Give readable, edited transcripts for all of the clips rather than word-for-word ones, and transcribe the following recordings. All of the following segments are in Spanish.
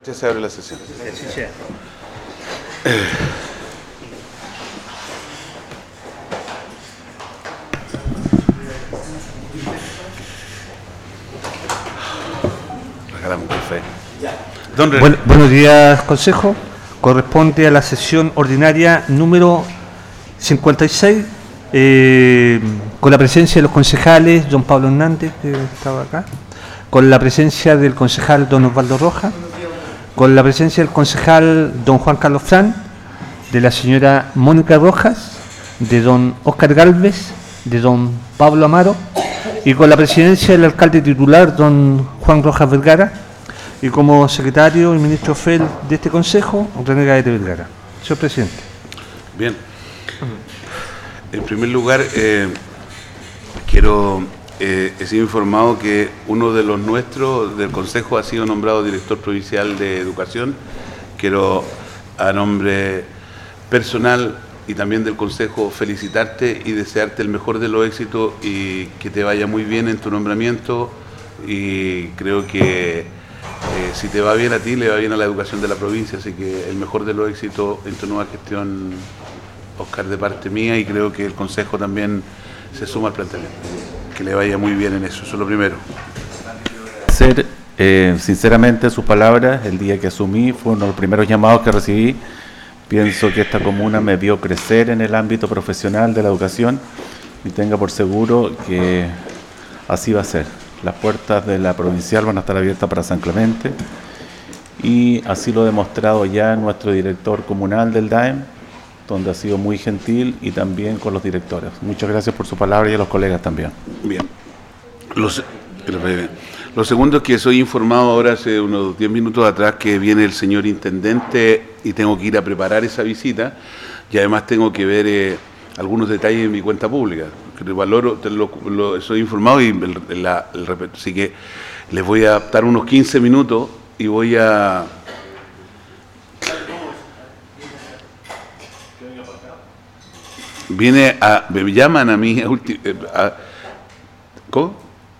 Ya se abre la sesión. Así sea. Regálame un café. Buenos días, Consejo. Corresponde a la sesión ordinaria número 56, con la presencia de los concejales, don Pablo Hernández, que estaba acá, con la presencia del concejal don Osvaldo Rojas, con la presencia del concejal don Juan Carlos Fran, de la señora Mónica Rojas, de don Óscar Gálvez, de don Pablo Amaro, y con la presidencia del alcalde titular don Juan Rojas Vergara, y como secretario y ministro FEL de este consejo, René Gaete Vergara. Señor presidente. Bien. En primer lugar, quiero he sido informado que uno de los nuestros del Consejo ha sido nombrado director provincial de Educación. Quiero, a nombre personal y también del Consejo, felicitarte y desearte el mejor de los éxitos y que te vaya muy bien en tu nombramiento. Y creo que si te va bien a ti, le va bien a la educación de la provincia. Así que el mejor de los éxitos en tu nueva gestión, Óscar, de parte mía, y creo que el Consejo también se suma al planteamiento. Que le vaya muy bien en eso, eso es lo primero. Sinceramente, sus palabras, el día que asumí, fue uno de los primeros llamados que recibí. Pienso que esta comuna me vio crecer en el ámbito profesional de la educación y tenga por seguro que así va a ser. Las puertas de la provincial van a estar abiertas para San Clemente y así lo ha demostrado ya nuestro director comunal del DAEM, donde ha sido muy gentil, y también con los directores. Muchas gracias por su palabra y a los colegas también. Bien. Lo segundo es que soy informado ahora hace unos 10 minutos atrás que viene el señor intendente y tengo que ir a preparar esa visita, y además tengo que ver algunos detalles en mi cuenta pública. Que valoro, soy informado y así que les voy a dar unos 15 minutos y voy a... me llaman a mí, ¿cómo?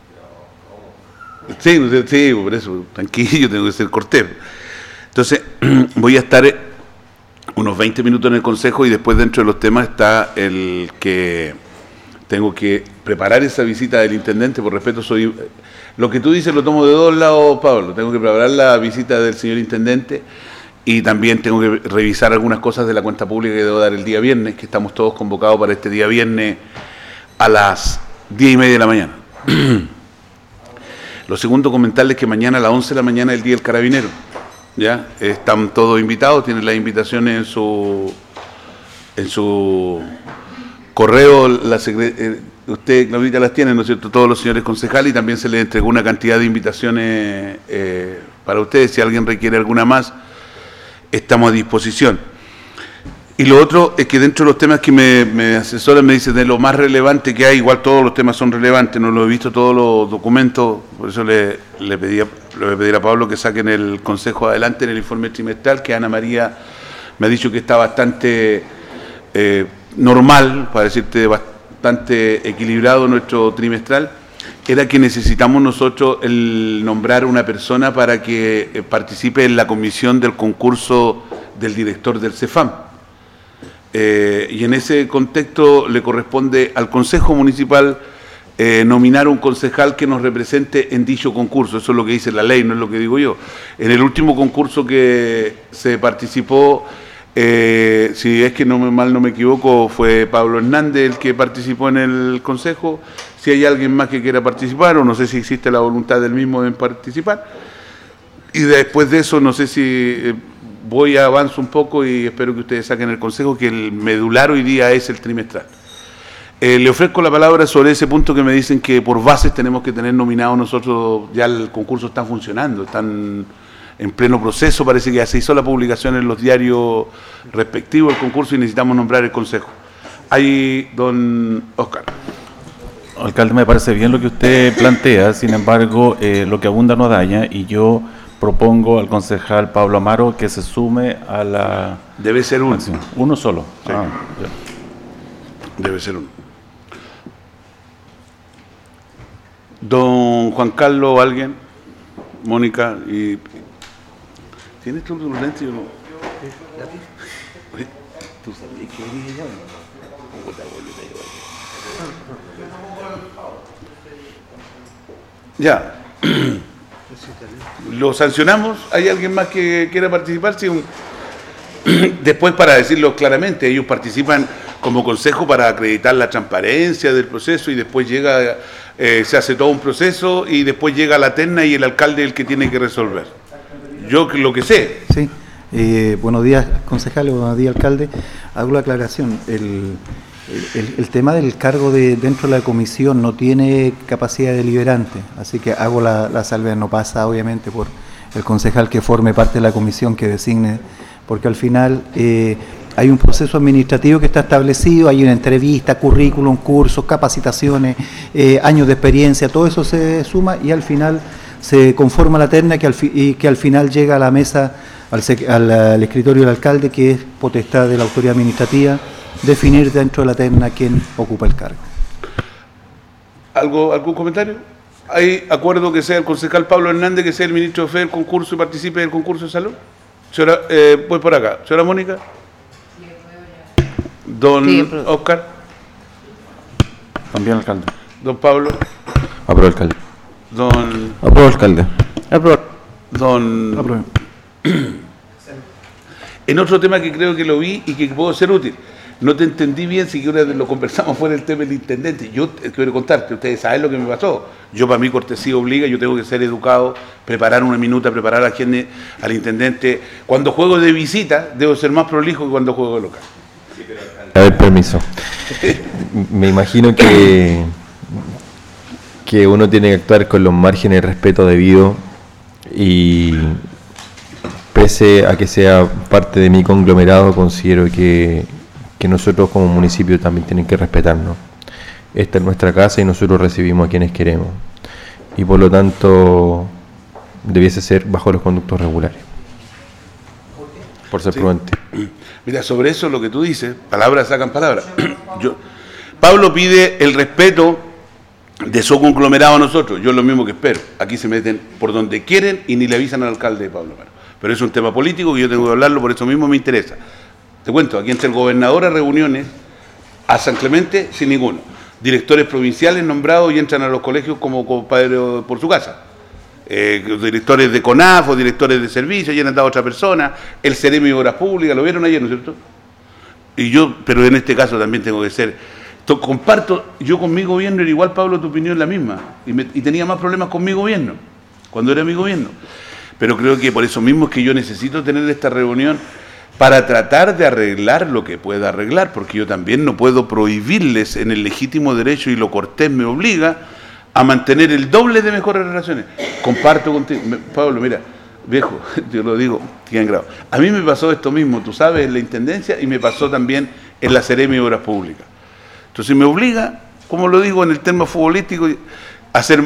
Sí, por eso, tranquilo, tengo que ser cortés. Entonces, voy a estar unos 20 minutos en el Consejo y después dentro de los temas está el que tengo que preparar esa visita del intendente. Por respeto, lo que tú dices lo tomo de dos lados, Pablo. Tengo que preparar la visita del señor intendente. Y también tengo que revisar algunas cosas de la cuenta pública que debo dar el día viernes, que estamos todos convocados para este día viernes a las 10:30 de la mañana. Lo segundo, comentarles que mañana a las 11 de la mañana es el Día del Carabinero. ¿Ya? Están todos invitados, tienen las invitaciones en su correo. Usted, Claudita, las tiene, ¿no es cierto?, todos los señores concejales, y también se les entregó una cantidad de invitaciones para ustedes. Si alguien requiere alguna más, estamos a disposición. Y lo otro es que dentro de los temas que me asesoran, me dicen de lo más relevante que hay, igual todos los temas son relevantes, no lo he visto todos los documentos, por eso le voy a pedir a Pablo que saquen el Consejo adelante en el informe trimestral, que Ana María me ha dicho que está bastante normal, para decirte bastante equilibrado nuestro trimestral. Era que necesitamos nosotros el nombrar una persona para que participe en la comisión del concurso del director del CEFAM. Y en ese contexto le corresponde al Consejo Municipal nominar un concejal que nos represente en dicho concurso. Eso es lo que dice la ley, no es lo que digo yo. En el último concurso que se participó, si es que mal no me equivoco, fue Pablo Hernández el que participó en el Consejo. Si hay alguien más que quiera participar, o no sé si existe la voluntad del mismo en participar. Y después de eso, no sé si voy a avanzar un poco y espero que ustedes saquen el Consejo, que el medular hoy día es el trimestral. Le ofrezco la palabra sobre ese punto que me dicen que por bases tenemos que tener nominados nosotros. Ya el concurso está funcionando, están en pleno proceso, parece que ya se hizo la publicación en los diarios respectivos del concurso y necesitamos nombrar el Consejo. Ahí, don Óscar. Alcalde, me parece bien lo que usted plantea, sin embargo, lo que abunda no daña, y yo propongo al concejal Pablo Amaro que se sume a la... Debe ser uno. Uno solo. Sí. Debe ser uno. Don Juan Carlos, alguien, Mónica, y ¿Tienes tú los lentes o no? ¿Tú sabías que venía ya? Ya. Lo sancionamos. ¿Hay alguien más que quiera participar? Sí, después, para decirlo claramente, ellos participan como consejo para acreditar la transparencia del proceso y después llega, se hace todo un proceso y después llega la terna y el alcalde es el que tiene que resolver. Yo lo que sé. Sí. Buenos días, concejales, buenos días, alcalde. Hago la aclaración. El tema del cargo dentro de la comisión no tiene capacidad deliberante, así que hago la salvedad, no pasa obviamente por el concejal que forme parte de la comisión que designe, porque al final hay un proceso administrativo que está establecido, hay una entrevista, currículum, cursos, capacitaciones, años de experiencia, todo eso se suma y al final se conforma la terna que al final llega a la mesa, al escritorio del alcalde, que es potestad de la autoridad administrativa definir dentro de la terna quién ocupa el cargo. ¿Algún comentario? ¿Hay acuerdo que sea el concejal Pablo Hernández, que sea el ministro de FE del concurso y participe del concurso de salud? Señora, voy por acá. Señora Mónica. Don sí, Oscar. También alcalde. Don Pablo. Apruebo, alcalde. Don. Apruebo, alcalde. Apruebo. Don. Apruebo. En otro tema que creo que lo vi y que puedo ser útil. No te entendí bien, si que lo conversamos fuera del tema del intendente. Yo quiero contarte, ustedes saben lo que me pasó. Yo, para mí, cortesía obliga, yo tengo que ser educado, preparar una minuta, preparar a quien, al intendente. Cuando juego de visita, debo ser más prolijo que cuando juego de local. A ver, permiso. Me imagino que uno tiene que actuar con los márgenes de respeto debido y pese a que sea parte de mi conglomerado, considero que nosotros como municipio también tienen que respetarnos. Esta es nuestra casa y nosotros recibimos a quienes queremos. Y por lo tanto, debiese ser bajo los conductos regulares. Por ser prudente. Mira, sobre eso lo que tú dices, palabras sacan palabras. Pablo pide el respeto de su conglomerado a nosotros. Yo es lo mismo que espero. Aquí se meten por donde quieren y ni le avisan al alcalde de Pablo Maro. Pero es un tema político que yo tengo que hablarlo, por eso mismo me interesa. Te cuento, aquí entra el gobernador a reuniones, a San Clemente sin ninguno. Directores provinciales nombrados y entran a los colegios como compadre por su casa. Directores de CONAF o directores de servicios, y han dado a otra persona, el Ceremi de Obras Públicas, lo vieron ayer, ¿no es cierto? Y yo, pero en este caso también tengo que ser, comparto, yo con mi gobierno era igual, Pablo, tu opinión es la misma, y tenía más problemas con mi gobierno, cuando era mi gobierno. Pero creo que por eso mismo es que yo necesito tener esta reunión para tratar de arreglar lo que pueda arreglar, porque yo también no puedo prohibirles en el legítimo derecho, y lo cortés me obliga a mantener el doble de mejores relaciones. Comparto contigo, Pablo, mira, viejo, yo lo digo, tienen grado. A mí me pasó esto mismo, tú sabes, en la Intendencia, y me pasó también en la Ceremi de Obras Públicas. Entonces me obliga, como lo digo en el tema futbolístico, a hacer...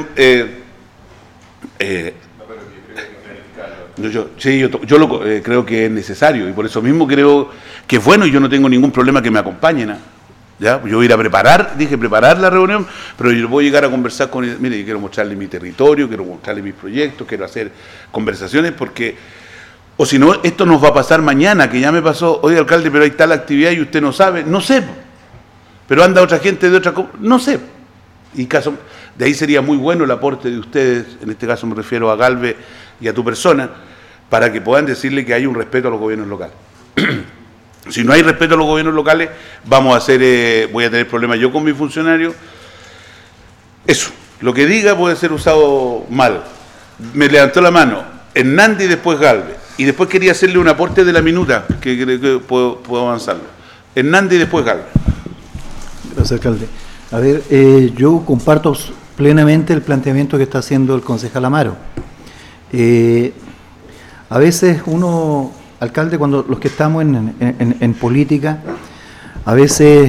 Yo lo creo que es necesario, y por eso mismo creo que es bueno, y yo no tengo ningún problema que me acompañen, ¿eh? ¿Ya? Yo voy a ir a preparar la reunión, pero yo voy a llegar a conversar con él. Mire, yo quiero mostrarle mi territorio, quiero mostrarle mis proyectos, quiero hacer conversaciones, porque, o si no, esto nos va a pasar mañana, que ya me pasó, oye, alcalde, pero hay tal actividad y usted no sabe, no sé, pero anda otra gente de otra cosa, no sé. Y caso, de ahí sería muy bueno el aporte de ustedes, en este caso me refiero a Galvez y a tu persona, para que puedan decirle que hay un respeto a los gobiernos locales. Si no hay respeto a los gobiernos locales, voy a tener problemas yo con mis funcionarios. Eso, lo que diga puede ser usado mal. Me levantó la mano Hernández y después Galvez, y después quería hacerle un aporte de la minuta, que puedo avanzarlo. Hernández y después Galvez. Gracias, alcalde. A ver, yo comparto plenamente el planteamiento que está haciendo el concejal Amaro. A veces uno, alcalde, cuando los que estamos en política, a veces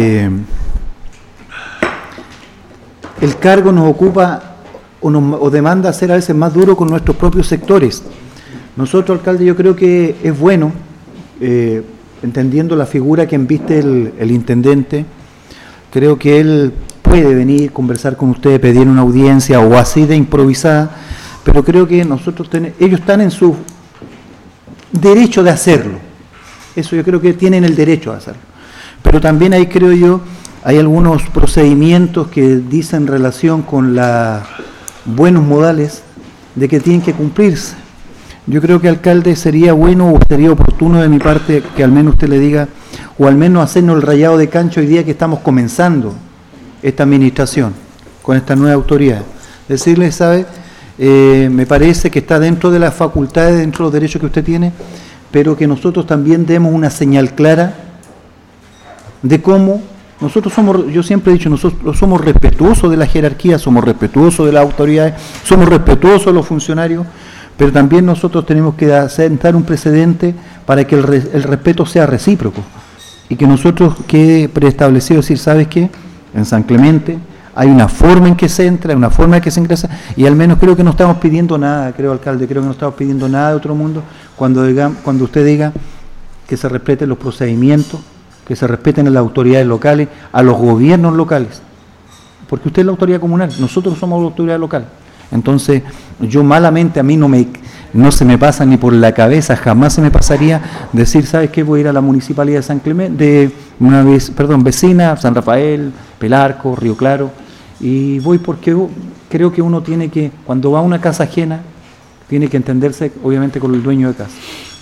el cargo nos ocupa o demanda ser a veces más duro con nuestros propios sectores. Nosotros, alcalde, yo creo que es bueno, entendiendo la figura que embiste el intendente, creo que él puede venir, conversar con ustedes, pedir una audiencia o así de improvisada, pero creo que ellos están en su derecho de hacerlo. Eso yo creo que tienen el derecho de hacerlo. Pero también ahí creo yo, hay algunos procedimientos que dicen relación con los buenos modales de que tienen que cumplirse. Yo creo que, alcalde, sería bueno o sería oportuno de mi parte que al menos usted le diga, o al menos hacernos el rayado de cancha hoy día que estamos comenzando esta administración con esta nueva autoridad. Decirle, ¿sabe? Me parece que está dentro de las facultades, dentro de los derechos que usted tiene, pero que nosotros también demos una señal clara de cómo nosotros somos, yo siempre he dicho, nosotros somos respetuosos de la jerarquía, somos respetuosos de las autoridades, somos respetuosos de los funcionarios, pero también nosotros tenemos que sentar un precedente para que el respeto sea recíproco y que nosotros quede preestablecido, decir, ¿sabes qué? En San Clemente hay una forma en que se entra, una forma en que se ingresa, y al menos creo que no estamos pidiendo nada, creo, alcalde, creo que no estamos pidiendo nada de otro mundo cuando usted diga que se respeten los procedimientos, que se respeten a las autoridades locales, a los gobiernos locales, porque usted es la autoridad comunal, nosotros somos la autoridad local. Entonces, yo malamente, a mí no se me pasa ni por la cabeza, jamás se me pasaría decir, ¿sabes qué? Voy a ir a la municipalidad de San Clemente, vecina, San Rafael, Pelarco, Río Claro, y voy porque creo que uno tiene que, cuando va a una casa ajena, tiene que entenderse, obviamente, con el dueño de casa.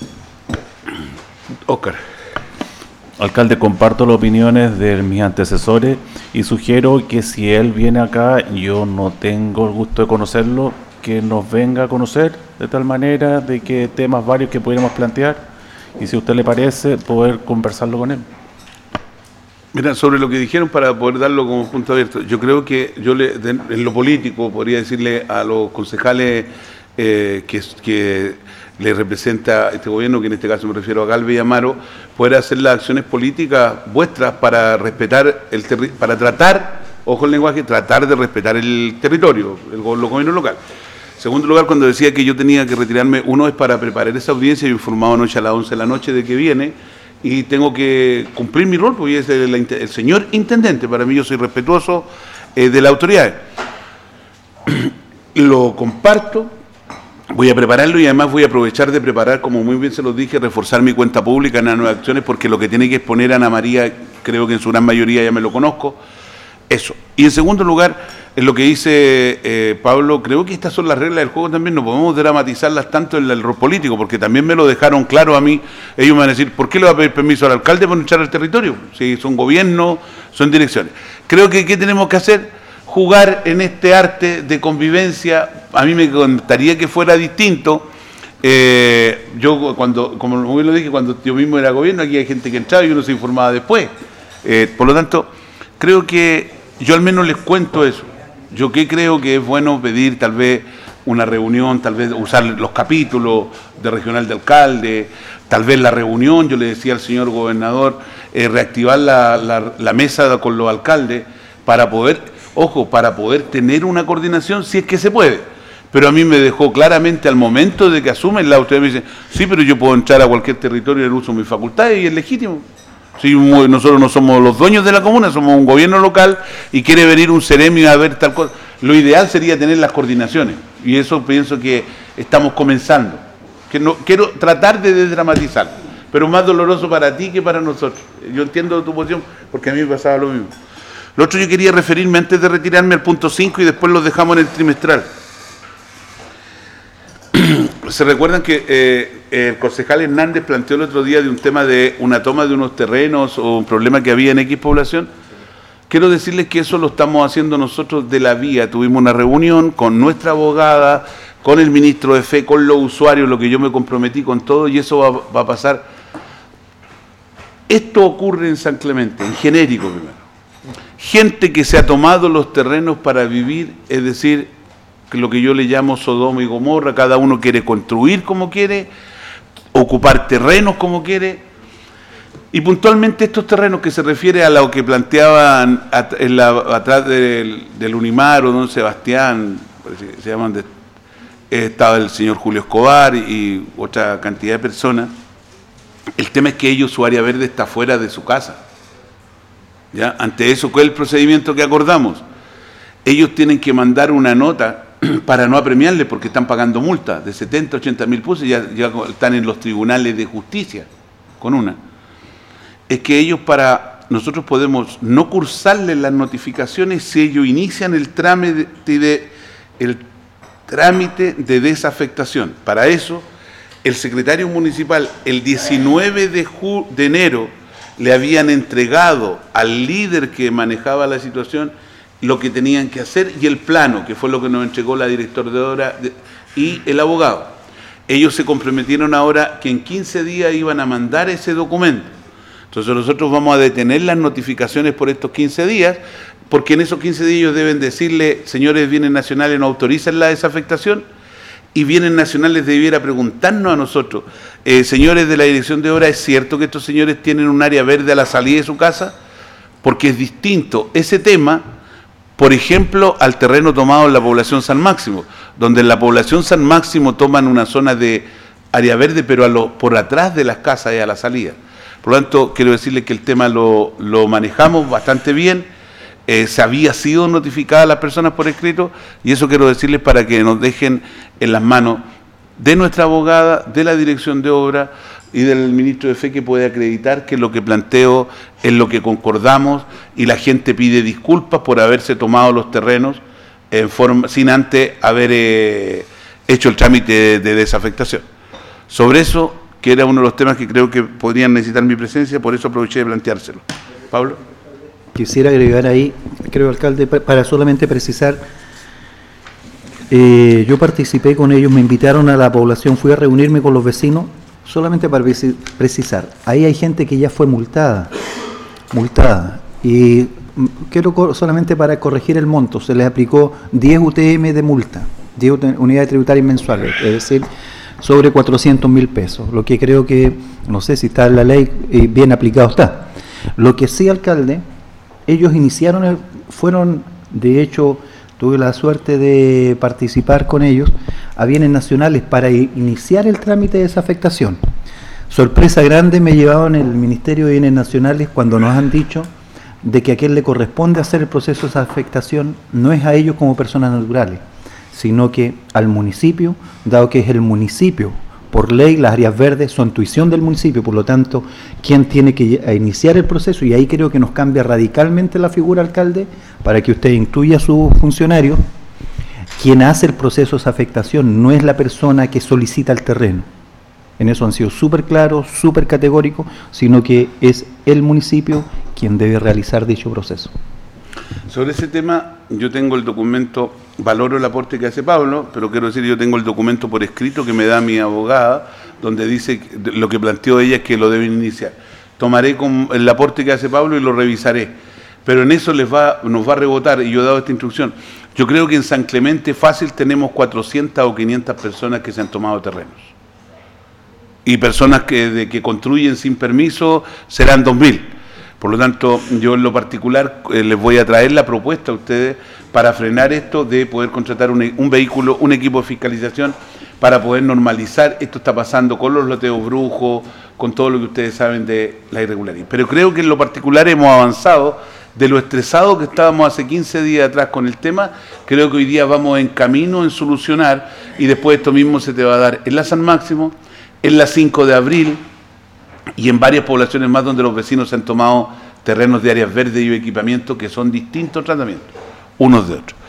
Óscar. Alcalde, comparto las opiniones de mis antecesores y sugiero que si él viene acá, yo no tengo el gusto de conocerlo, que nos venga a conocer de tal manera de que temas varios que pudiéramos plantear y si a usted le parece, poder conversarlo con él. Mira, sobre lo que dijeron para poder darlo como punto abierto, yo creo que en lo político podría decirle a los concejales que le representa este gobierno, que en este caso me refiero a Galvez y Amaro, poder hacer las acciones políticas vuestras para respetar para tratar, ojo el lenguaje, tratar de respetar el territorio, los gobiernos locales. Segundo lugar, cuando decía que yo tenía que retirarme, uno es para preparar esa audiencia, yo informado anoche a las 11 de la noche de que viene, y tengo que cumplir mi rol, porque es el señor intendente, para mí yo soy respetuoso de las autoridades. Lo comparto. Voy a prepararlo y además voy a aprovechar de preparar, como muy bien se los dije, reforzar mi cuenta pública en las nuevas acciones, porque lo que tiene que exponer Ana María, creo que en su gran mayoría ya me lo conozco, eso. Y en segundo lugar, en lo que dice Pablo, creo que estas son las reglas del juego también, no podemos dramatizarlas tanto en el rol político, porque también me lo dejaron claro a mí, ellos me van a decir, ¿por qué le va a pedir permiso al alcalde para echar al territorio? Si son gobiernos, son direcciones. Creo que ¿qué tenemos que hacer? Jugar en este arte de convivencia. A mí me gustaría que fuera distinto. Yo como lo dije, cuando yo mismo era gobierno, aquí hay gente que entraba y uno se informaba después. Por lo tanto, creo que yo al menos les cuento eso. Yo que creo que es bueno pedir tal vez una reunión, tal vez usar los capítulos de regional de alcalde, tal vez la reunión, yo le decía al señor gobernador, reactivar la mesa con los alcaldes para poder tener una coordinación si es que se puede. Pero a mí me dejó claramente al momento de que asumen la autoridad, me dicen, sí, pero yo puedo entrar a cualquier territorio en uso de mis facultades y es legítimo. Si nosotros no somos los dueños de la comuna, somos un gobierno local y quiere venir un seremio a ver tal cosa. Lo ideal sería tener las coordinaciones y eso pienso que estamos comenzando. Que no, quiero tratar de desdramatizar, pero más doloroso para ti que para nosotros. Yo entiendo tu posición porque a mí me pasaba lo mismo. Lo otro yo quería referirme antes de retirarme al punto 5 y después lo dejamos en el trimestral. ¿Se recuerdan que el concejal Hernández planteó el otro día de un tema de una toma de unos terrenos o un problema que había en X población? Quiero decirles que eso lo estamos haciendo nosotros de la vía. Tuvimos una reunión con nuestra abogada, con el ministro de Fe, con los usuarios, lo que yo me comprometí con todo y eso va a pasar. Esto ocurre en San Clemente, en genérico primero. Gente que se ha tomado los terrenos para vivir, es decir, lo que yo le llamo Sodoma y Gomorra, cada uno quiere construir como quiere, ocupar terrenos como quiere, y puntualmente estos terrenos que se refiere a lo que planteaban atrás del Unimar o Don Sebastián, se llaman, estaba el señor Julio Escobar y otra cantidad de personas, el tema es que ellos, su área verde está fuera de su casa. ¿Ya? Ante eso, ¿cuál es el procedimiento que acordamos? Ellos tienen que mandar una nota para no apremiarles porque están pagando multas de 70, 80 mil pesos, ya están en los tribunales de justicia con una. Es que nosotros podemos no cursarles las notificaciones si ellos inician el trámite de desafectación. Para eso, el secretario municipal el 19 de enero le habían entregado al líder que manejaba la situación lo que tenían que hacer y el plano, que fue lo que nos entregó la directora de obra y el abogado. Ellos se comprometieron ahora que en 15 días iban a mandar ese documento. Entonces nosotros vamos a detener las notificaciones por estos 15 días, porque en esos 15 días ellos deben decirle, señores bienes nacionales, no autorizan la desafectación, y bienes nacionales debiera preguntarnos a nosotros, señores de la dirección de obra, ¿es cierto que estos señores tienen un área verde a la salida de su casa? Porque es distinto ese tema, por ejemplo, al terreno tomado en la población San Máximo, donde en la población San Máximo toman una zona de área verde, pero por atrás de las casas y a la salida. Por lo tanto, quiero decirles que el tema lo manejamos bastante bien, se había sido notificada a las personas por escrito, y eso quiero decirles para que nos dejen en las manos de nuestra abogada, de la dirección de obra y del ministro de Fe, que puede acreditar que lo que planteo es lo que concordamos, y la gente pide disculpas por haberse tomado los terrenos sin antes haber hecho el trámite de desafectación. Sobre eso, que era uno de los temas que creo que podrían necesitar mi presencia, por eso aproveché de planteárselo. Pablo. Quisiera agregar ahí, creo, alcalde, para solamente precisar, yo participé con ellos, me invitaron a la población, fui a reunirme con los vecinos, solamente para precisar, ahí hay gente que ya fue multada, y quiero solamente para corregir el monto, se les aplicó 10 UTM de multa, 10 unidades tributarias mensuales, es decir, sobre 400.000 pesos, lo que creo que, no sé si está en la ley, bien aplicado está. Lo que sí, alcalde, ellos fueron, de hecho, tuve la suerte de participar con ellos a bienes nacionales para iniciar el trámite de desafectación. Sorpresa grande me llevaron el Ministerio de Bienes Nacionales cuando nos han dicho de que a quien le corresponde hacer el proceso de desafectación no es a ellos como personas naturales, sino que al municipio, dado que es el municipio, por ley las áreas verdes son tuición del municipio, por lo tanto, quien tiene que iniciar el proceso, y ahí creo que nos cambia radicalmente la figura, alcalde, para que usted incluya a sus funcionarios, quien hace el proceso de desafectación no es la persona que solicita el terreno. En eso han sido súper claros, súper categóricos, sino que es el municipio quien debe realizar dicho proceso. Sobre ese tema, yo tengo el documento, valoro el aporte que hace Pablo, pero quiero decir, yo tengo el documento por escrito que me da mi abogada, donde dice lo que planteó ella es que lo deben iniciar. Tomaré el aporte que hace Pablo y lo revisaré, pero en eso nos va a rebotar, y yo he dado esta instrucción. Yo creo que en San Clemente fácil tenemos 400 o 500 personas que se han tomado terrenos, y personas que construyen sin permiso serán 2.000. Por lo tanto, yo en lo particular les voy a traer la propuesta a ustedes para frenar esto de poder contratar un vehículo, un equipo de fiscalización para poder normalizar. Esto está pasando con los loteos brujos, con todo lo que ustedes saben de la irregularidad. Pero creo que en lo particular hemos avanzado de lo estresado que estábamos hace 15 días atrás con el tema. Creo que hoy día vamos en camino en solucionar, y después esto mismo se te va a dar en la San Máximo, en la 5 de abril, y en varias poblaciones más donde los vecinos se han tomado terrenos de áreas verdes y equipamientos que son distintos tratamientos, unos de otros.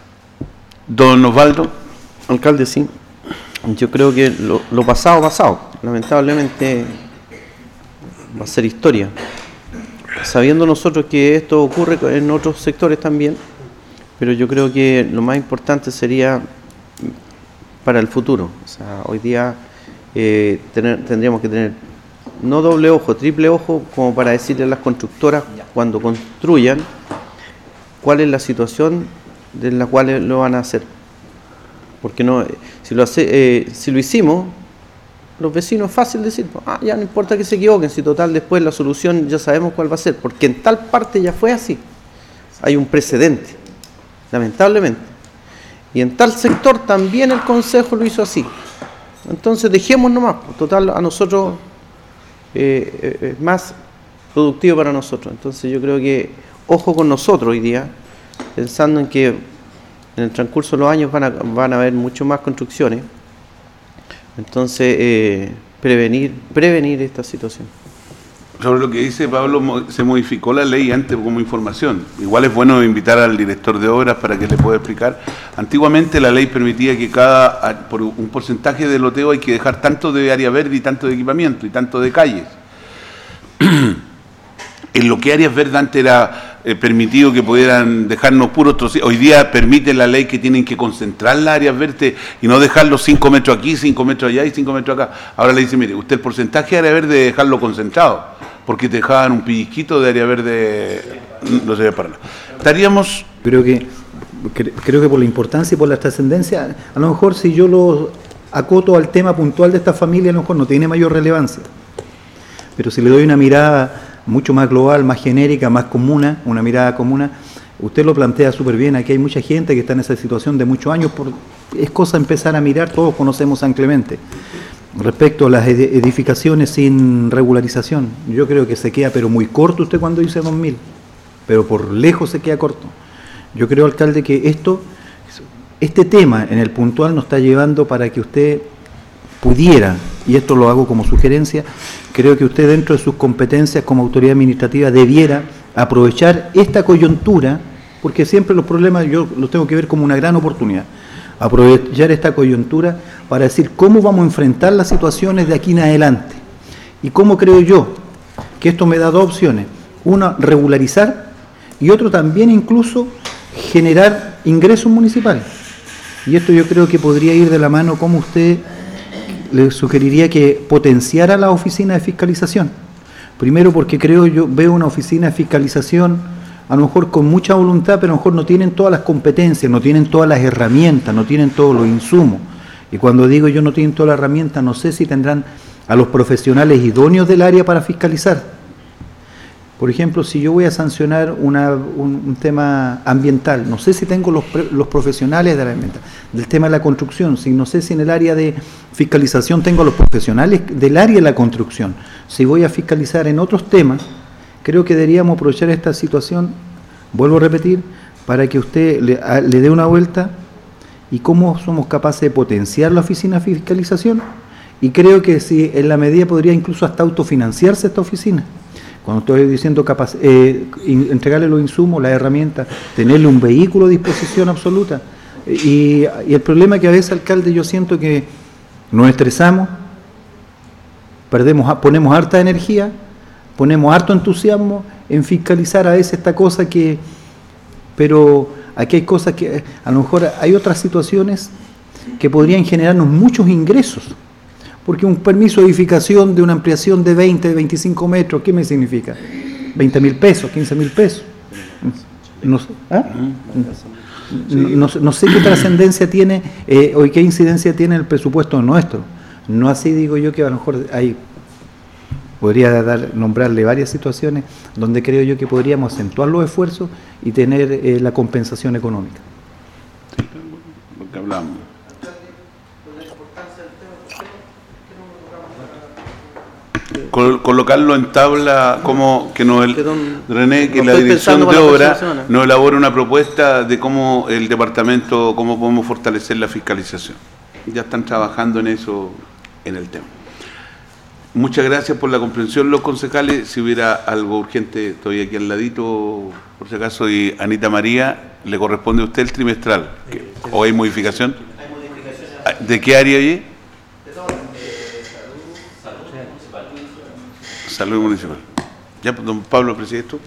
Don Osvaldo. Alcalde, sí. Yo creo que lo pasado, lamentablemente va a ser historia. Sabiendo nosotros que esto ocurre en otros sectores también, pero yo creo que lo más importante sería para el futuro. O sea, hoy día tendríamos que tener no doble ojo, triple ojo, como para decirle a las constructoras cuando construyan cuál es la situación de la cual lo van a hacer. Porque no, si lo hicimos, los vecinos es fácil decir, ya no importa que se equivoquen, si total después la solución ya sabemos cuál va a ser, porque en tal parte ya fue así. Hay un precedente, lamentablemente. Y en tal sector también el Consejo lo hizo así. Entonces dejemos nomás, total a nosotros es más productivo para nosotros. Entonces yo creo que ojo con nosotros hoy día, pensando en que en el transcurso de los años van a haber mucho más construcciones. Entonces, prevenir esta situación. Sobre lo que dice Pablo, se modificó la ley antes como información. Igual es bueno invitar al director de obras para que le pueda explicar. Antiguamente la ley permitía que por un porcentaje de loteo hay que dejar tanto de área verde y tanto de equipamiento y tanto de calles. En lo que áreas verdes antes era permitido que pudieran dejarnos puros trocitos. Hoy día permite la ley que tienen que concentrar las áreas verdes y no dejarlos 5 metros aquí, 5 metros allá y 5 metros acá. Ahora le dice, mire, usted el porcentaje de área verde debe dejarlo concentrado, porque te dejaban un pellizquito de área verde, no se ve para nada. Estaríamos... Creo que por la importancia y por la trascendencia, a lo mejor si yo lo acoto al tema puntual de esta familia, a lo mejor no tiene mayor relevancia. Pero si le doy una mirada mucho más global, más genérica, más comuna, una mirada comuna, usted lo plantea súper bien. Aquí hay mucha gente que está en esa situación de muchos años. Es cosa empezar a mirar, todos conocemos San Clemente. Respecto a las edificaciones sin regularización, yo creo que se queda pero muy corto usted cuando dice 2000, pero por lejos se queda corto. Yo creo, alcalde, que este tema en el puntual nos está llevando para que usted pudiera, y esto lo hago como sugerencia, creo que usted dentro de sus competencias como autoridad administrativa debiera aprovechar esta coyuntura, porque siempre los problemas yo los tengo que ver como una gran oportunidad, aprovechar esta coyuntura para decir cómo vamos a enfrentar las situaciones de aquí en adelante. Y cómo creo yo que esto me da dos opciones: una, regularizar, y otro también incluso generar ingresos municipales. Y esto yo creo que podría ir de la mano, como usted le sugeriría que potenciara la oficina de fiscalización. Primero porque veo una oficina de fiscalización a lo mejor con mucha voluntad, pero a lo mejor no tienen todas las competencias, no tienen todas las herramientas, no tienen todos los insumos. Y cuando digo yo no tienen todas las herramientas, no sé si tendrán a los profesionales idóneos del área para fiscalizar. Por ejemplo, si yo voy a sancionar un tema ambiental, no sé si tengo los profesionales del tema de la construcción, no sé si en el área de fiscalización tengo los profesionales del área de la construcción. Si voy a fiscalizar en otros temas, creo que deberíamos aprovechar esta situación, vuelvo a repetir, para que usted le dé una vuelta y cómo somos capaces de potenciar la oficina de fiscalización. Y creo que si en la medida podría incluso hasta autofinanciarse esta oficina. Cuando estoy diciendo entregarle los insumos, las herramientas, tenerle un vehículo a disposición absoluta. Y el problema es que a veces, alcalde, yo siento que nos estresamos, ponemos harta energía, ponemos harto entusiasmo en fiscalizar a veces esta cosa pero aquí hay cosas que a lo mejor hay otras situaciones que podrían generarnos muchos ingresos. Porque un permiso de edificación de una ampliación de 20, 25 metros, ¿qué me significa? 20.000 pesos, 15.000 pesos. No sé, no sé qué trascendencia tiene o qué incidencia tiene el presupuesto nuestro. No así digo yo que a lo mejor podría nombrarle varias situaciones donde creo yo que podríamos acentuar los esfuerzos y tener la compensación económica. Lo que hablamos. Colocarlo en tabla, como que René, que la dirección de obra nos elabore una propuesta de cómo el departamento, cómo podemos fortalecer la fiscalización. Ya están trabajando en eso, en el tema. Muchas gracias por la comprensión, los concejales. Si hubiera algo urgente, estoy aquí al ladito, por si acaso. Y Anita María, le corresponde a usted el trimestral. ¿O hay modificación? ¿De qué área hay? Salud municipal. Ya, don Pablo, preside esto.